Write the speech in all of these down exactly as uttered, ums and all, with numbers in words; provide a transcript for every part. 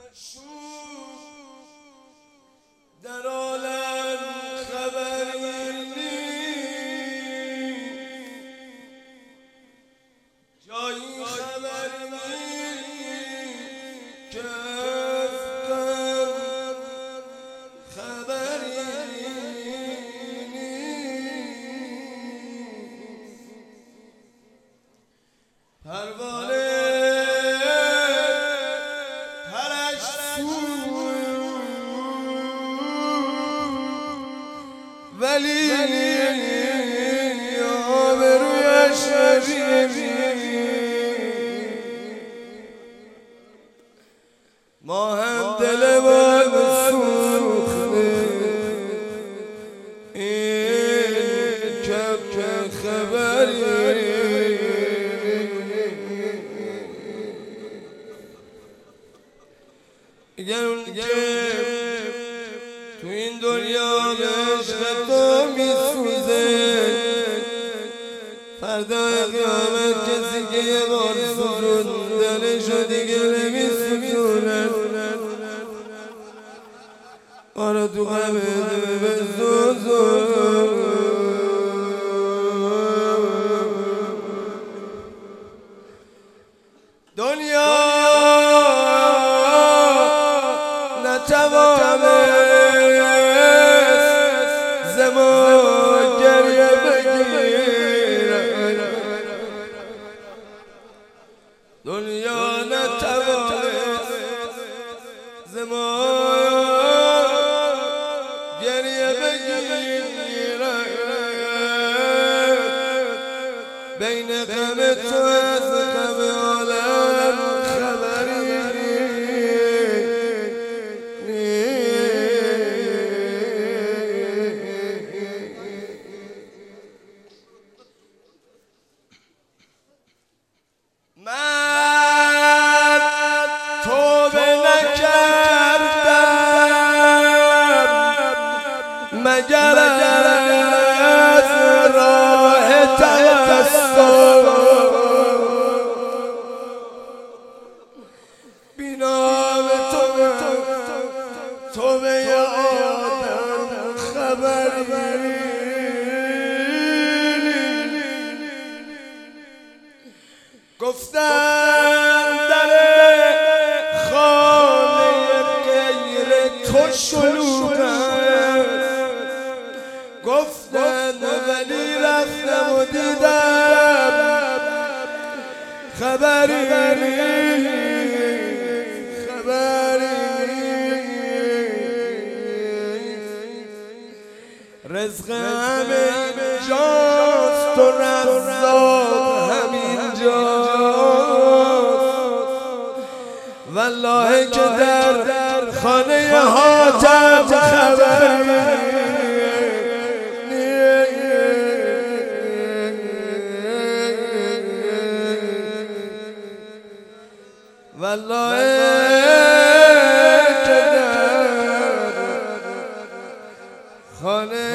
در عالم خبری نیست، جایی خبری نیست که از غم خبری نیست. پروانه پرش ولی آبرویش ما هم دلمان سوخته این کم که خبری اگر اون که تو این دنیا به عشق تو میسوزه، فردا قیامت کسی که یه بار سوزوندنشو دیگه نمیسوزونه، آره تو غمه بسوزون. دنیا نتوانست ز ما گریه بگیره، دنیا نتوانست ز ما گریه بگیره، بین غم تو از غم عالم خبری من توبه نکردم مگر از راه تأسف، بی نام تو توبه آدم خبری گفتم در خانه غیر تو شلوغ است، گفتم ولی رفتم و دیدم خبری خبری رزق همه جاست و رزاق همینجاست، والله که در خانه حاتم خبری والله که در خانه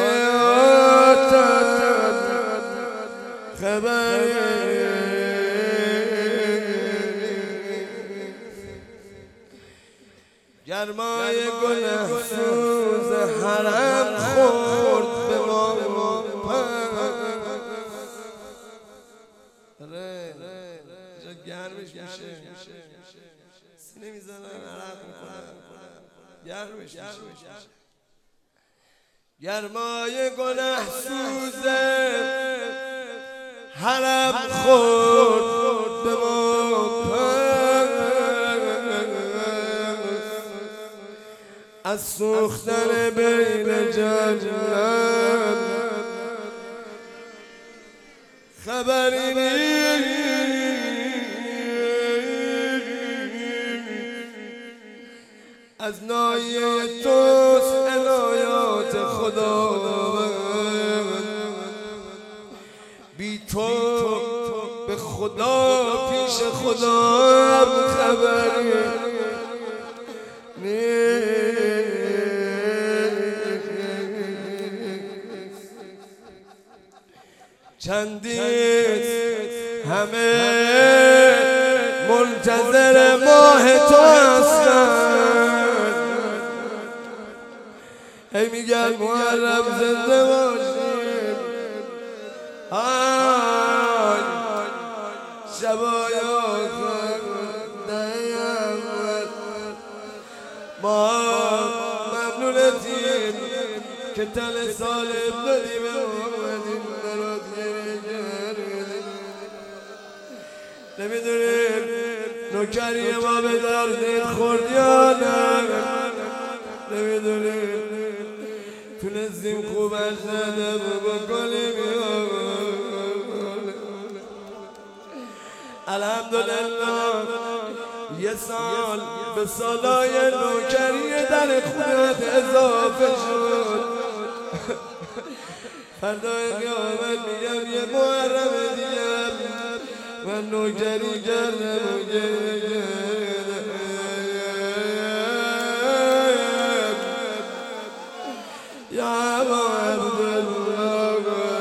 حاتم خبری. گرمای گل سوز حرم خورد به ما جا گرمش میشه سینه میزنن عرق میکنن گرمش میشه. گرمای گل سوز حرم خورد به ما از سوختن بین جنت خبری نیست، از نایه توست عنایات خداوند، بی تو به خدا پیش خدا خبری چندیست همه منتظر ماه تو هستن. هی میگن محرم زنده باشیم، آی شبای آخر دهیم ما ممنونتیم که تل سال دادی به اومدیم برات گریه کردیم. نمیدونیم نوکری ما به دردت خورد یا نه، نمیدونیم تونستیم خوب از زده بکنیم یا الحمدلله. یه سال به سالای نوکری در خونت اضافه شد. فردای قیامت میگم یه محرم دیگه من نوکری کردم و گریه کردم. یا ابا عبدالله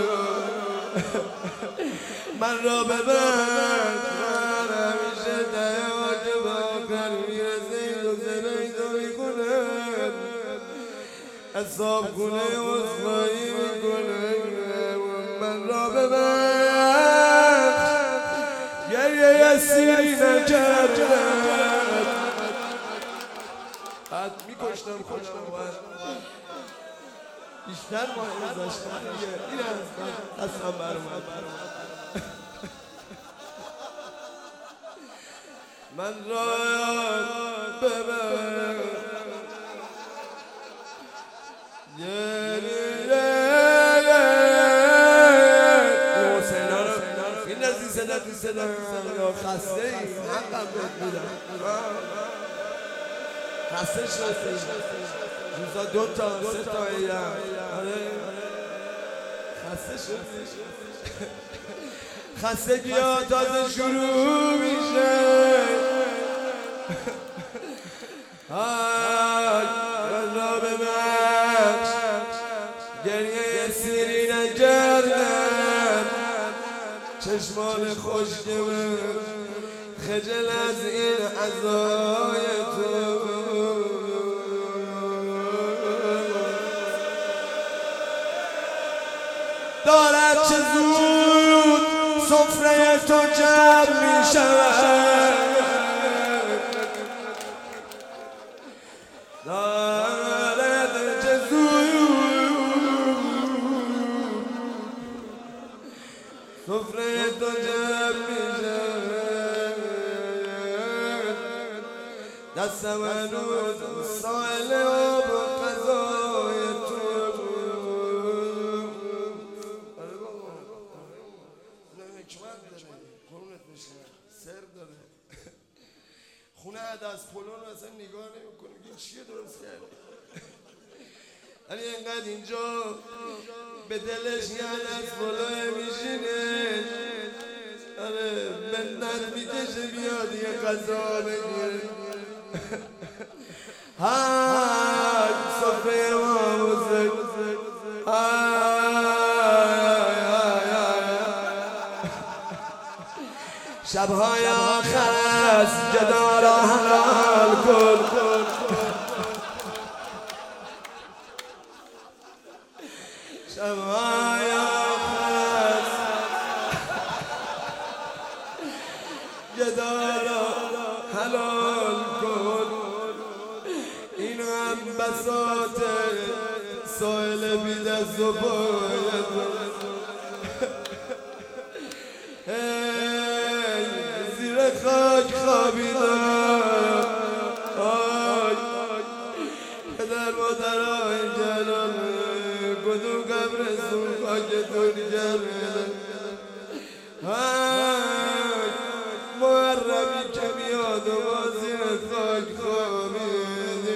من را ببند، من همیشه دهیا که به آخر میرسه این دو پیدا میکنم، حساب خونه عذرخواهی میکنم. من را ببند، گریه یسیری نکردم، بعد میکشتم خودم بیشتر ما گذاشتم دیگه. این از دستم برمد. من را ببر این نزدی صدا تو صدا خسته ای حقم بهت میدم، خسته شدی روزا دو تا سه تا ایم، آره خسته شدی. خستگی ها تازه شروع میشه. آی من را ببخش، گریه سیری نکردم، چشمان خوشگم خجل از این عزای تو. دارد چه زود سفره تو جمع می شود، دارد چه زود سفره تو جمع می شود. دستم هنوز سائل آب و غذای تو. سر داره خونه از پلون اصلا نگاه نمیکنه، این چیه درست کرده. ولی اینقدر اینجا به دلش یاد از پلوه میشینه، آره منت میکشه بیاد یه غذا بگیره. های صفحه ما بزرگ، شبهای آخر است جدا را حلال کن. شبهای آخر است جدا را حلال کن. این هم بساط سائل بی دست و پای تو. خاک خوابیدم، آی پدر مادرای جلال کدوم قبرستون خاکتون کرده. آی محرمی که میاد و بازی خاک خوابیدیم.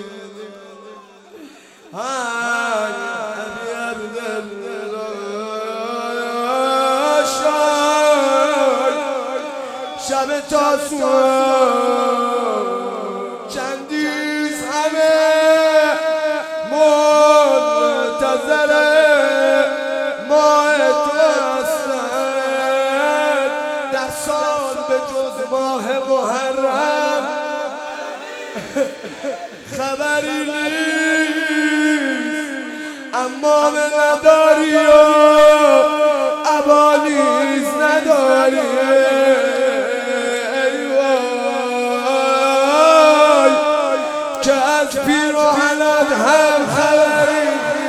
آی ابی عبدالله شب تاسوعا چندیز همه منتظر ماه تو هستند. در سال به جز ماه محرم خبری نیست اما به نداری و ابانیز نداری ایوای که از پیراهنت هم خبری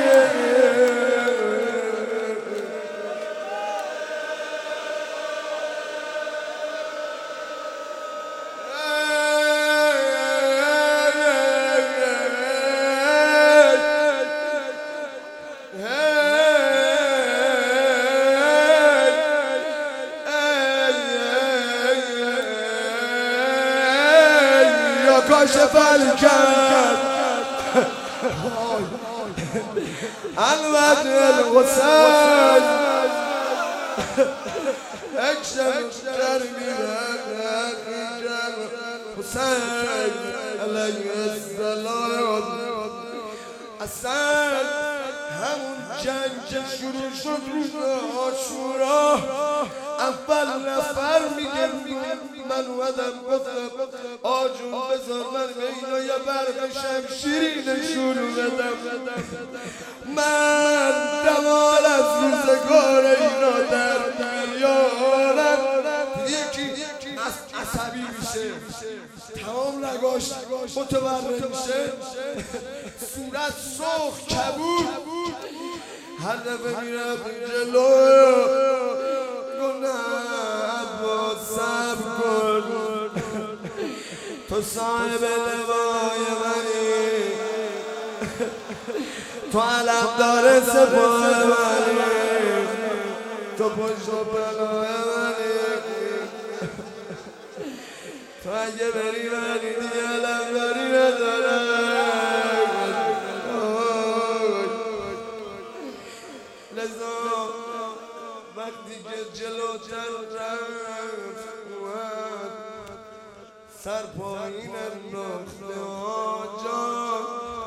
کاشف الکرب الوقت الحسین اکشف کرمی حسین علیه السلام اصلا همون جنگ که شروع شد روز عاشورا اول نفر میگه من اومدم گفتم آجون بذار من به اینا یه برق شمشیری نشون بدم من دمال از روزگار اینا در بیارم یکی عصبی میشه تمام رگاش متورم میشه صورت سرخ کبود هر دفعه میرم جلو تو صاحب لوای منی تو علمدار سپاه منی تو پشت و پناه منی تو اگه بری منی دیگه علمداری ندارم لذا وقتی که جلوتر رفت سر پایین انداخته آجا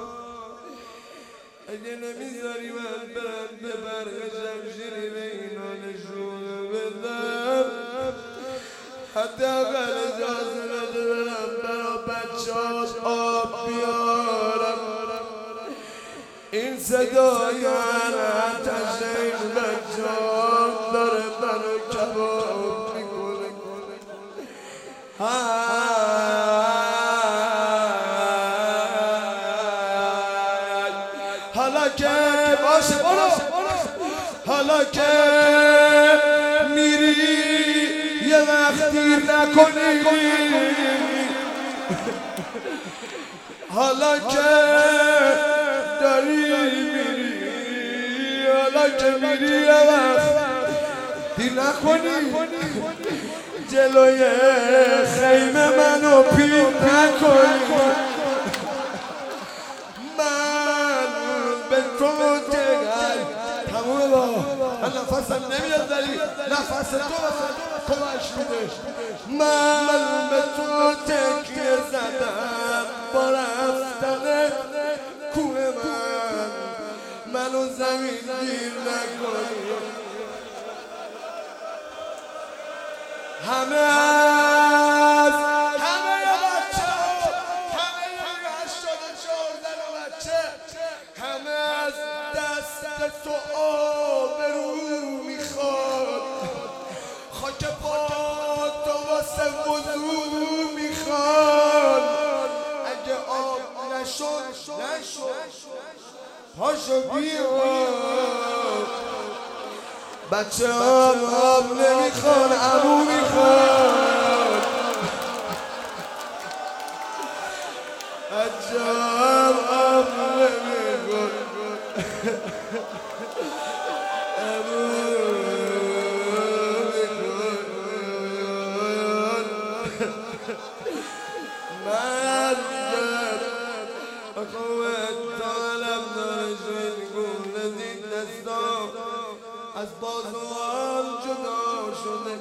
اگه نمیذاری من برم به برق شمشیری به اینا نشون بدم حداقل اجازه بده برم برا بچه‌هات آب بیارم این صدای آتش این بچه‌ها داره منو کباب میکنه حالا که باشه برو حالا که میری یه وقت دیر نکنی حالا که داری میری حالا که میری یه وقت دیر نکنی جلوی خیمه منو پیر نکنی من به تو تگل تمومه با من نفسم نمیاد داری نفس تو کمش میده من به تو تکیه زدم با رفتن کوه من منو زمین گیر نکنی همه از همه بچه همه هشتاد و چهارده بچه همه از دست تو آبرو میخواد خاک پا تو واسه وضو میخواد اگه آب نشد نشد پاشو بیاد بچه ها آب نمیخوان عمو میخوان بچه ها آب نمیخوان عمو میخوان من اخوات طالب نشد گونه دستان از بازوان جدا شده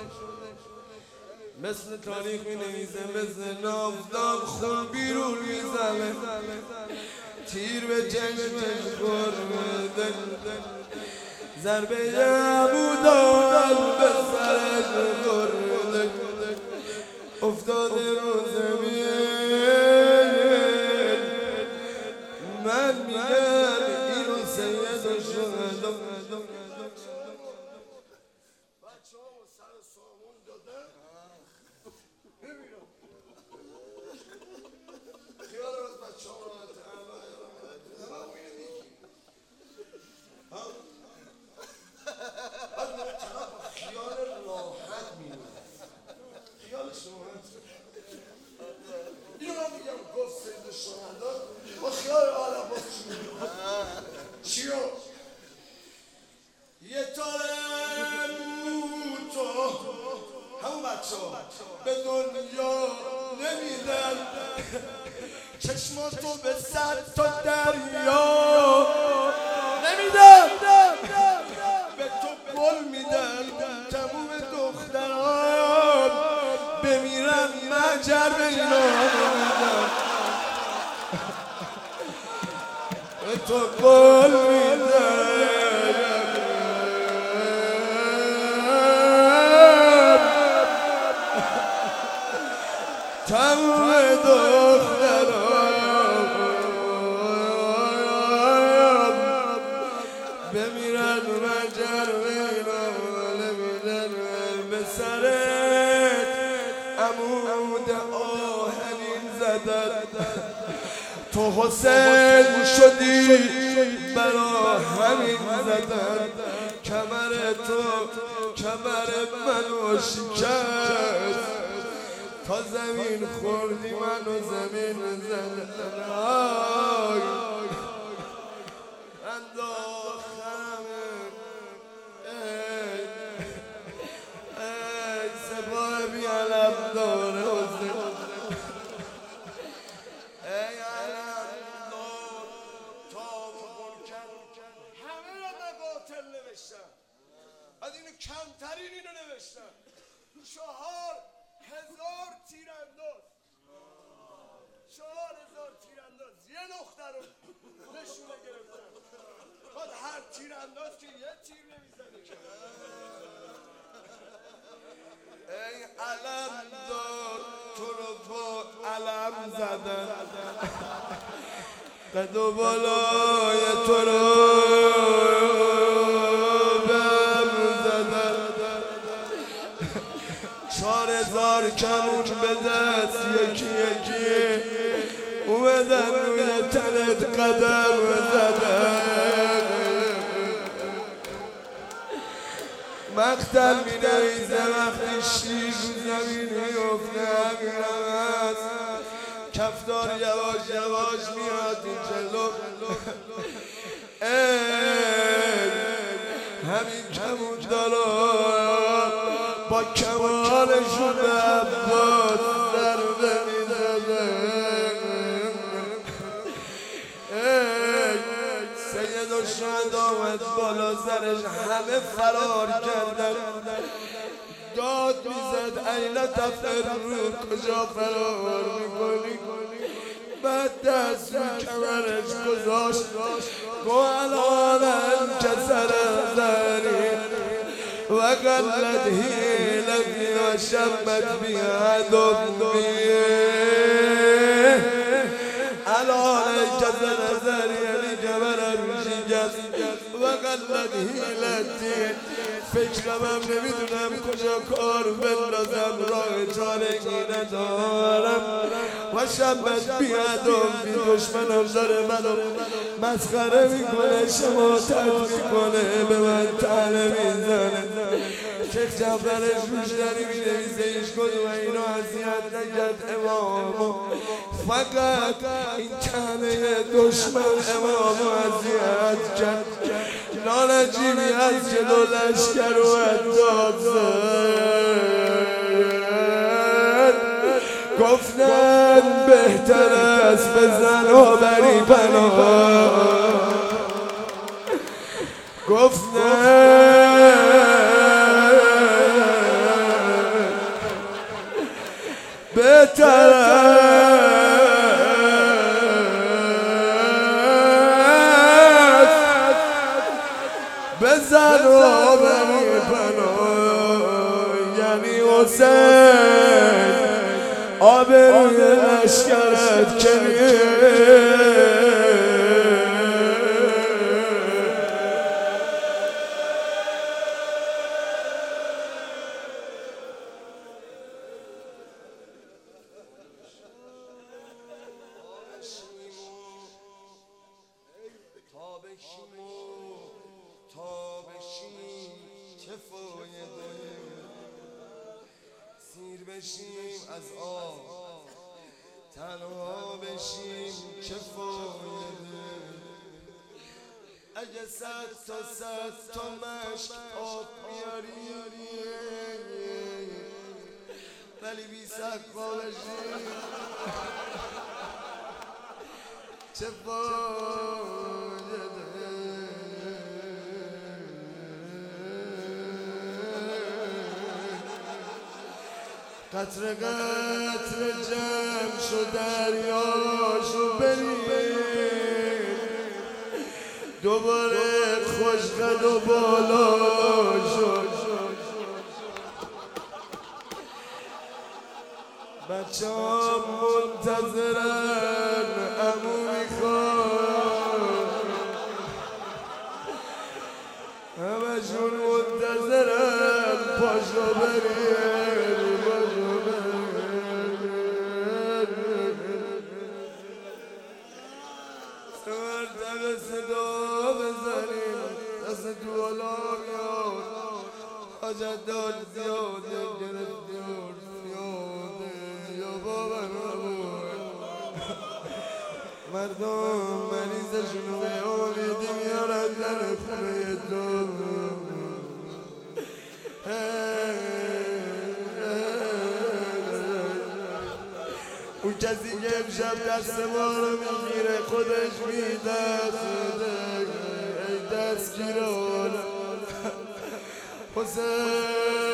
مثل تاریخ می نویسه مثل ناودان خون بیرون میزنه تیر به چشمش خورده ضربه عبودان به سرش خورده افتاده رو زمین صد تا دریا نمیدم به تو گل میدم تموم دختران بمیرم مجر به اینا نمیدم به تو گل میدم تموم دختران بمیرن مجر بمیرن به سرت عمود آهنین زدن تو حسین شدی برا همین زدن کمر تو کمر منو شکست تا زمین خوردی منو زمین زدن انداختم ای سپاه بی علم دار حسین ای علم دار تاب و برکن همه را مقاتل نوشتن از اینو کمترین اینو نوشتن چهار هزار تیرانداز چهار هزار تیرانداز یه نقطه رو نشونه گرفتن بعد هر تیرانداز که یه تیر نمیزنه که ای علم دار تو رو با علم زدن قد و بالای تو رو چهار هزار کمون به دست یکی یکی اومدن روی تنت قدم زدن مقتل می نویزه وقتی شیر زمین میفته همینم هست کفتار یواش یواش میاد این جلو همین کمون دارم با کمالشون به عباس ضربه میزده سید و شهد آمد بالا سرش همه فرار کردن داد میزد این تفرون کجا فرار میکنی بعد دست رو کمرش گذاشت گو الان کسر زنی وقلت هیلتی و شبت بیادم بیه الان کسر زنی یعنی کمرم شکست وقلت هیلتی فکرم هم نمیدونم کجا کار بندازم راه چارگی ندارم و شبت بیادم بی دشمنم داره منو مسخره میکنه شماتت میکنه به من تنه میزنه شیخ جعفرش روشنی مینویسه ایش کن و اینو اذیت نکرد امامو فقط این تنه دشمن امامو اذیت کرد نالجیبی از جلو لشکر و انداز زد گفتن بهتر است بزن و بری پناه گفتن بهتر است بزن و بری پناه یعنی حسین آبروی لشکرت کنی تا بشیم چه فایده سیر بشیم از آب تنها بشیم چه فایده اگه صد تا صد تا مشک آب بیاری ولی بی سقا بشیم چه فایده قطره قطره جمع شد دریاشو بریم دوباره خوش قد و بالا شد بچه ها منتظرن عمو میخواد همشون منتظرن پاشو بریم پاشو بریم سه مرتبه صدا بزنیم دست تو بالا میاد حاجت دار زیاده گرفتیار مردم مریضشونو به آمیدی میارن در خونه تو اون کسی که امشب دست ما رو میگیره خودش میدست ای دستگیران حسین